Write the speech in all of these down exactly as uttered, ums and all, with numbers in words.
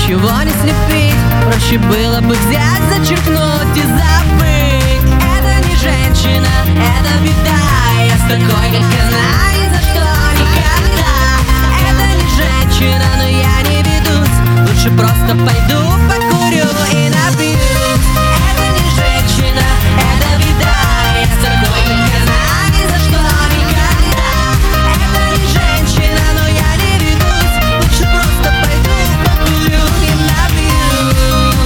ничего не слепить. Проще было бы взять, зачеркнуть и забыть. Это не женщина, это беда. Я с такой, как она, ни за что никогда. Это не женщина, но я не ведусь. Лучше просто пойду покурю и напьюсь. Это не женщина, это беда. Я с такой, как она, ни за что никогда. Это не женщина, но я не ведусь. Лучше просто пойду покурю и напьюсь.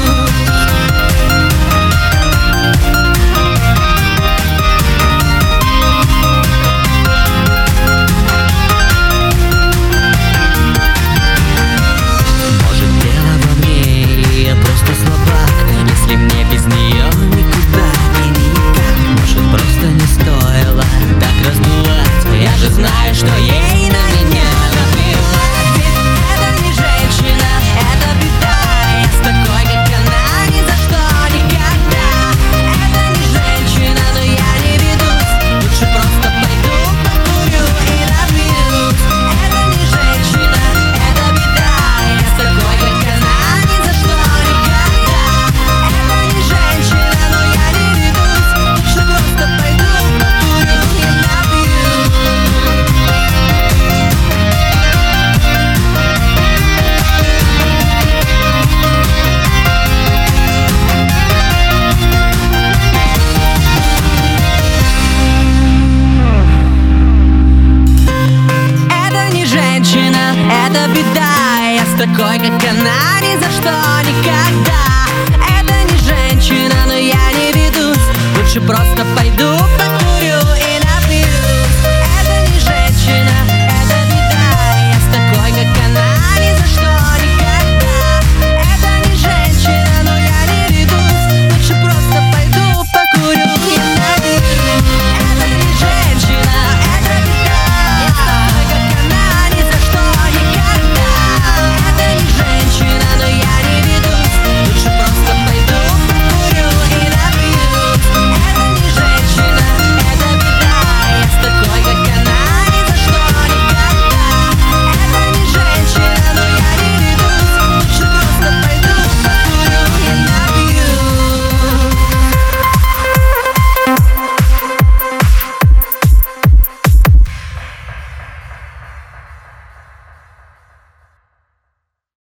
Может, дело во мне, и я просто слабак. Если мне без нее никуда и никак. Может, просто не стоило так раздувать. Я же знаю, что ей на меня наплевать. Это не женщина, это беда. Я с такой, как она, ни за что никогда. Это не женщина, но я не ведусь. Лучше просто пойду покурю и напьюсь. Это не женщина, это беда. Я с такой, как она, ни за что никогда. Это не женщина, но я не ведусь. Лучше просто пойду покурю и напьюсь. Это не женщина, это беда. Я с такой, как она, ни за что никогда. Это не женщина, но я не ведусь. Лучше просто пойду